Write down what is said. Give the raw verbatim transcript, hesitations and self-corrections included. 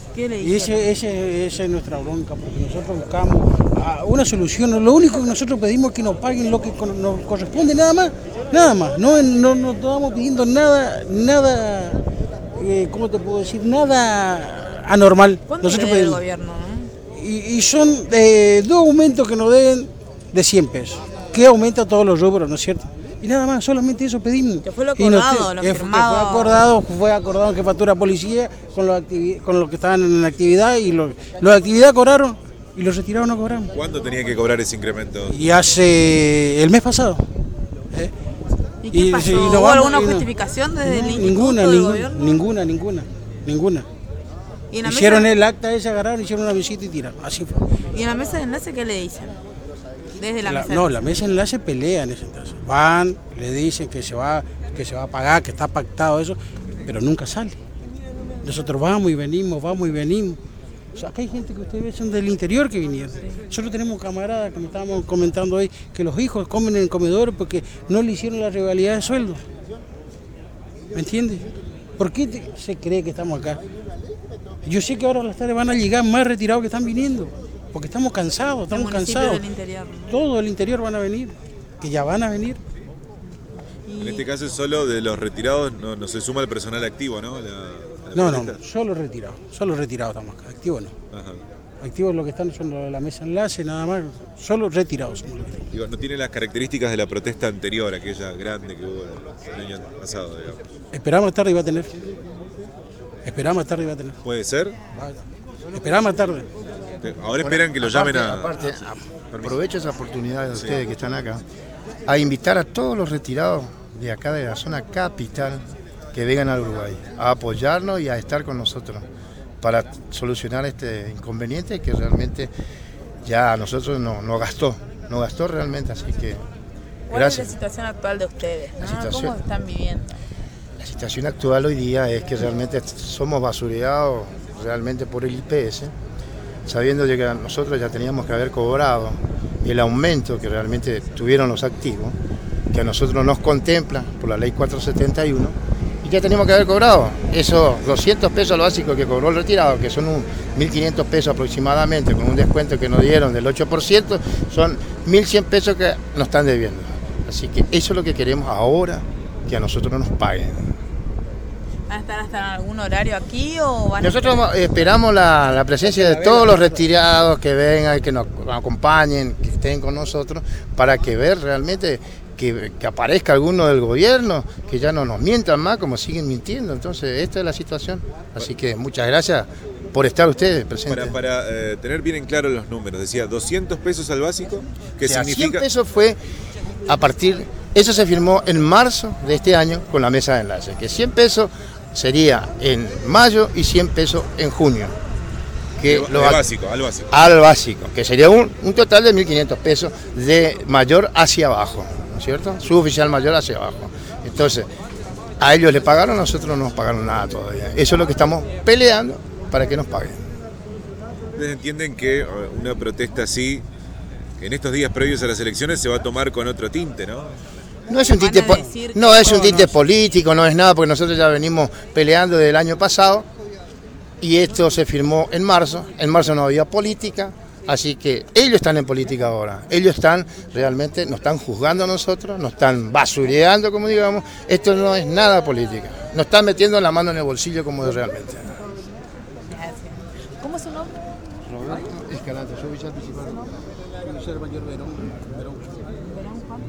¿Qué le Y dijeron? ese, ese, esa es nuestra bronca, porque nosotros buscamos ah, una solución. Lo único que nosotros pedimos es que nos paguen lo que con- nos corresponde, nada más, nada más. No, no, no estamos pidiendo nada, nada, eh, ¿cómo te puedo decir? Nada anormal. ¿Cuánto le Nosotros debe el pedimos. gobierno, no? Y, y son eh, dos aumentos que nos deben de cien pesos, que aumenta todos los rubros, ¿no es cierto? Y nada más, solamente eso pedimos. Que fue lo Y nos- acordado, lo eh, fue- firmado. Fue acordado, fue acordado que factura policía con los, activi- con los que estaban en la actividad y los, los de actividad cobraron y los retirados no cobraron. ¿Cuándo tenía que cobrar ese incremento? Y hace el mes pasado. ¿eh? ¿Y qué Y- pasó? y nos ¿Hubo vamos- alguna y no- justificación desde el No, instituto ninguna, del ninguna, gobierno? ninguna, ninguna, ninguna. ¿Y en la Hicieron mesa, el acta ese, agarraron, hicieron una visita y tiraron. Así fue. ¿Y en la mesa de enlace qué le dicen? Desde la, La- mesa de no, enlace. la mesa de enlace pelea en ese entonces. Van, le dicen que se va, que se va a pagar, que está pactado eso, pero nunca sale. Nosotros vamos y venimos, vamos y venimos. O sea, acá hay gente que ustedes ven son del interior que vinieron. Nosotros tenemos camaradas que me estábamos comentando hoy que los hijos comen en el comedor porque no le hicieron la rivalidad de sueldo. ¿Me entiendes? ¿Por qué te- se cree que estamos acá? Yo sé que ahora a las tardes van a llegar más retirados que están viniendo, porque estamos cansados, El estamos municipio cansados. del interior, ¿no? Todo el interior van a venir, que ya van a venir. Y- En este caso solo de los retirados no, no se suma el personal activo, ¿no? La- la No, no, protesta. solo retirados, solo retirados estamos acá, activos no. Ajá. Activos lo que están son los de la mesa enlace, nada más, solo retirados somos los que estamos. Digo, no tiene las características de la protesta anterior, aquella grande que hubo el año pasado, digamos. Esperamos más tarde y va a tener. Esperamos más tarde y va a tener. ¿Puede ser? Esperamos más tarde. Ahora esperan que lo llamen a... Aparte, a- aprovecho esa oportunidad de ustedes que están acá a invitar a todos los retirados de acá de la zona capital que vengan al Uruguay a apoyarnos y a estar con nosotros para solucionar este inconveniente que realmente ya a nosotros no, no gastó, no gastó realmente, así que ¿Cuál es la gracias. situación actual de ustedes? La ¿no? situación- ¿Cómo están viviendo? La situación actual hoy día es que realmente somos basureados realmente por el I P S, sabiendo de que nosotros ya teníamos que haber cobrado el aumento que realmente tuvieron los activos, que a nosotros nos contempla por la ley cuatrocientos setenta y uno, y ya teníamos que haber cobrado esos doscientos pesos al básico que cobró el retirado, que son un mil quinientos pesos aproximadamente, con un descuento que nos dieron del ocho por ciento, son mil cien pesos que nos están debiendo. Así que eso es lo que queremos ahora, que a nosotros nos paguen. ¿Van a estar hasta en algún horario aquí o van a... Nosotros esperamos la, la presencia de todos los retirados que vengan, que nos acompañen, que estén con nosotros, para que ver realmente que, que aparezca alguno del gobierno, que ya no nos mientan más como siguen mintiendo. Entonces, esta es la situación. Así que muchas gracias por estar ustedes presentes. Para, para eh, tener bien en claro los números, decía doscientos pesos al básico, que O sea, significa... cien pesos fue a partir, eso se firmó en marzo de este año con la mesa de enlace, que cien pesos sería en mayo y cien pesos en junio. Que de- lo de va- básico, al básico. al básico, que sería un, un total de mil quinientos pesos de mayor hacia abajo, ¿no es cierto? Suboficial mayor hacia abajo. Entonces, a ellos le pagaron, a nosotros no nos pagaron nada todavía. Eso es lo que estamos peleando para que nos paguen. Ustedes entienden que eh, una protesta así, en estos días previos a las elecciones, se va a tomar con otro tinte, ¿no? No es un Van a tinte, po- decir no que es un no, tinte no. político, no es nada, porque nosotros ya venimos peleando desde el año pasado y esto se firmó en marzo. En marzo no había política, así que ellos están en política ahora. Ellos están realmente, nos están juzgando a nosotros, nos están basureando, como digamos. Esto no es nada política. Nos están metiendo la mano en el bolsillo como es realmente. Gracias. ¿Cómo es su nombre? Roberto Escalante, soy oficial principal. Verón Juan.